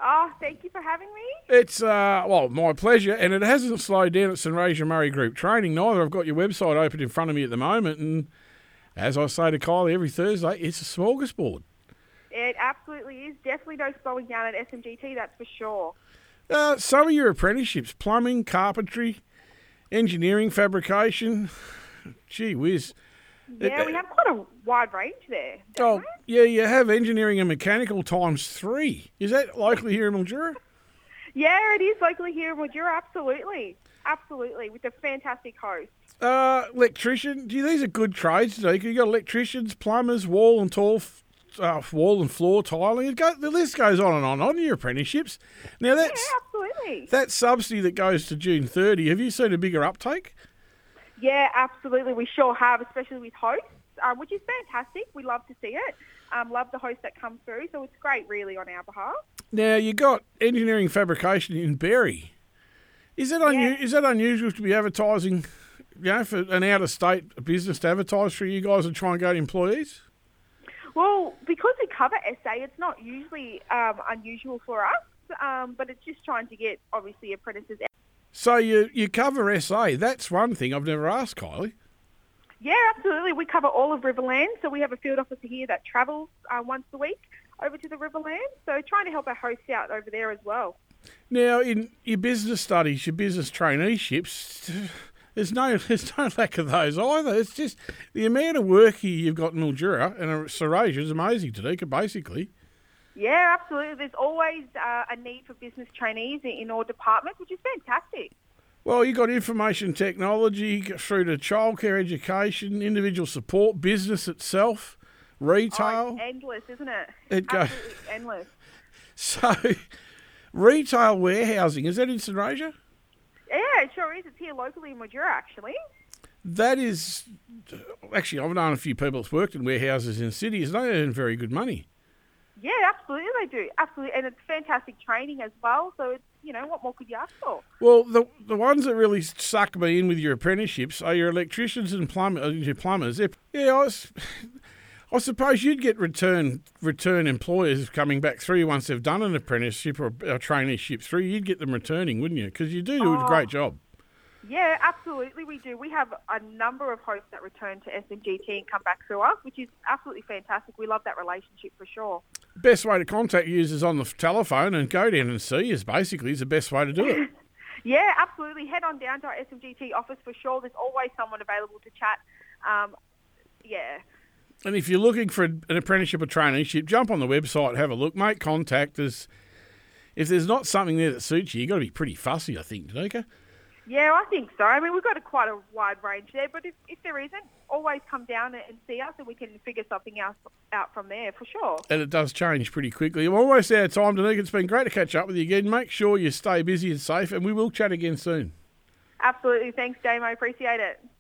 Oh, thank you for having me. It's, my pleasure, and it hasn't slowed down at St Regis Murray Group Training neither. I've got your website open in front of me at the moment, and as I say to Kylie every Thursday, it's a smorgasbord. It absolutely is. Definitely no slowing down at SMGT, that's for sure. Some of your apprenticeships, plumbing, carpentry, engineering, fabrication, gee whiz. Yeah, we have quite a wide range there. Oh, yeah, you have engineering and mechanical times 3. Is that locally here in Mildura? Yeah, it is locally here in Mildura, absolutely. Absolutely, with a fantastic host. Electrician, these are good trades today. You've got electricians, plumbers, wall and floor tiling. The list goes on your apprenticeships. Now Absolutely. That subsidy that goes to June 30, have you seen a bigger uptake? Yeah, absolutely. We sure have, especially with hosts, which is fantastic. We love to see it. Love the hosts that come through, so it's great, really, on our behalf. Now, you got engineering fabrication in Berry. Is that unusual to be advertising, for an out-of-state business to advertise for you guys and try and get employees? Well, because we cover SA, it's not usually unusual for us, but it's just trying to get, obviously, apprentices out. So you cover SA. That's one thing I've never asked, Kylie. Yeah, absolutely. We cover all of Riverland, so we have a field officer here that travels once a week over to the Riverland, so trying to help our hosts out over there as well. Now, in your business studies, your business traineeships, there's no lack of those either. It's just the amount of work you've got in Mildura and St Regis is amazing, Tanika, basically. Yeah, absolutely. There's always a need for business trainees in all departments, which is fantastic. Well, you've got information technology through to childcare education, individual support, business itself, retail. Oh, it's endless, isn't it? It goes absolutely endless. So, retail warehousing, is that in St Regis? Yeah, it sure is. It's here locally in Mildura, actually. That is... Actually, I've known a few people that's worked in warehouses in cities. They earn very good money. Yeah, absolutely they do. Absolutely. And it's fantastic training as well. So, it's, what more could you ask for? Well, the ones that really suck me in with your apprenticeships are your electricians and your plumbers. Yeah, I suppose you'd get return employers coming back through once they've done an apprenticeship or a traineeship through. You'd get them returning, wouldn't you? Because you do a great job. Yeah, absolutely we do. We have a number of hosts that return to SMGT and come back through us, which is absolutely fantastic. We love that relationship for sure. Best way to contact you is on the telephone and go down and see us, basically, is the best way to do it. Yeah, absolutely. Head on down to our SMGT office for sure. There's always someone available to chat. Yeah. And if you're looking for an apprenticeship or traineeship, jump on the website, have a look, make contact. If there's not something there that suits you, you've got to be pretty fussy, I think, Danica. Yeah, I think so. I mean, we've got quite a wide range there, but if there isn't, always come down and see us and we can figure something else out from there, for sure. And it does change pretty quickly. We're almost out of time, Danica. It's been great to catch up with you again. Make sure you stay busy and safe, and we will chat again soon. Absolutely. Thanks, Damo. Appreciate it.